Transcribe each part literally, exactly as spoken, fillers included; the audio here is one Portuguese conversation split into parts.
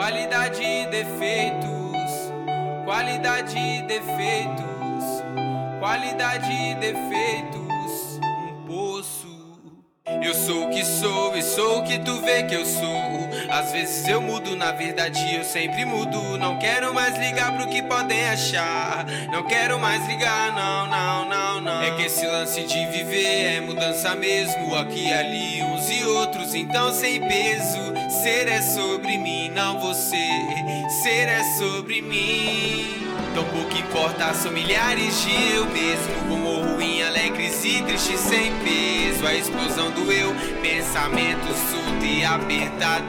Qualidade e defeitos, qualidade e defeitos, qualidade e defeitos, um poço. Eu sou o que sou e sou o que tu vê que eu sou. Às vezes eu mudo, na verdade eu sempre mudo. Não quero mais ligar pro que podem achar. Não quero mais ligar, não, não, não, não. É que esse lance de viver é mudança mesmo. Aqui e ali, uns e outros, então sem peso. Ser é sobre mim, não você. Ser é sobre mim. Tão pouco importa, são milhares de eu mesmo. Bom ou ruim, alegres e tristes sem peso. A explosão do eu, pensamento solto e apertado.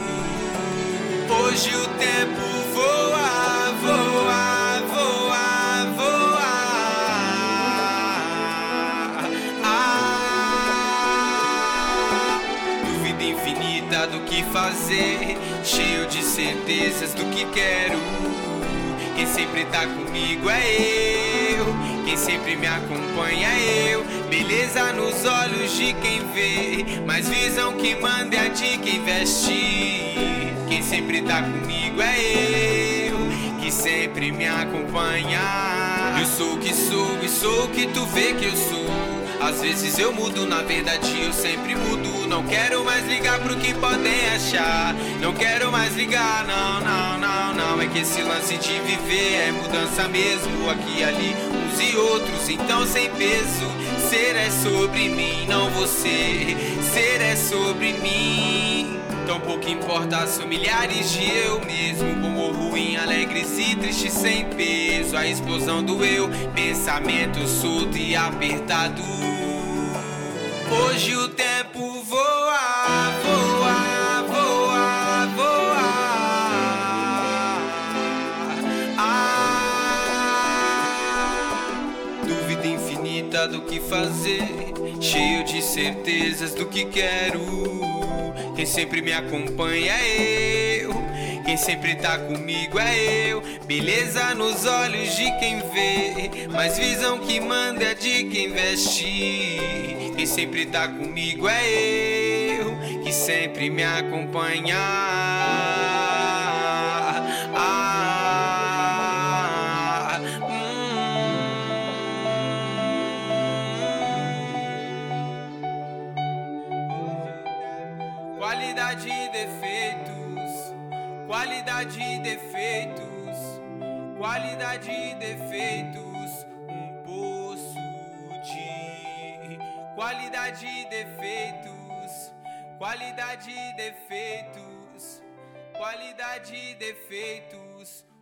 Hoje o tempo voa, voa, voa, voa. Ah, dúvida infinita do que fazer, cheio de certezas do que quero. Quem sempre tá comigo é eu, quem sempre me acompanha é eu. Beleza nos olhos de quem vê, mas visão que manda é de quem veste. Quem sempre tá comigo é eu, que sempre me acompanha. Eu sou o que sou e sou o que tu vê que eu sou. Às vezes eu mudo, na verdade eu sempre mudo. Não quero mais ligar pro que podem achar. Não quero mais ligar, não, não, não, não. É que esse lance de viver é mudança mesmo. Aqui e ali, uns e outros, então sem peso. Ser é sobre mim, não você. Ser é sobre mim. Tão pouco importa, são milhares de eu mesmo. Bom ou ruim, alegres e tristes sem peso. A explosão do eu, pensamento solto e apertado. Hoje o tempo voa, voa, voa, voa. Ah, dúvida infinita do que fazer, cheio de certezas do que quero. Quem sempre me acompanha é eu, quem sempre tá comigo é eu. Beleza nos olhos de quem vê, mas visão que manda é de quem veste. Quem sempre tá comigo é eu, que sempre me acompanha. Ah, hum. Qualidade e defeitos, qualidade e defeitos, qualidade e defeitos, um poço de qualidade e defeitos, qualidade e defeitos, qualidade e defeitos.